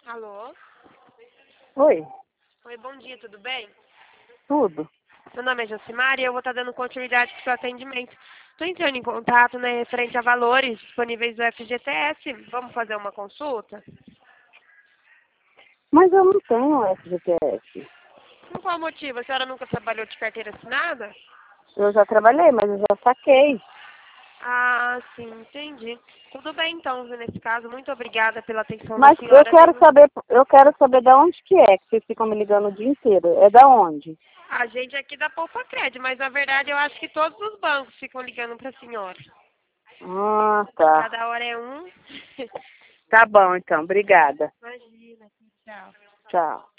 Alô? Oi, Oi, bom dia, tudo bem? tudo. Meu nome é Josimar e eu vou estar dando continuidade para o seu atendimento. Estou entrando em contato, né, referente a valores disponíveis do FGTS. Vamos fazer uma consulta? Mas eu não tenho FGTS. Por qual motivo? A senhora nunca trabalhou de carteira assinada? Eu já trabalhei, mas eu já saquei. Ah, sim, entendi. Tudo bem, então, nesse caso, muito obrigada pela atenção da Mas eu senhora. quero saber da onde que é que vocês ficam me ligando o dia inteiro. É da onde? A gente aqui dá Poupa Crédito, mas na verdade eu acho que todos os bancos ficam ligando para a senhora. Ah, tá. Cada hora é um. Tá bom, então. Obrigada. Imagina, tchau. Tchau.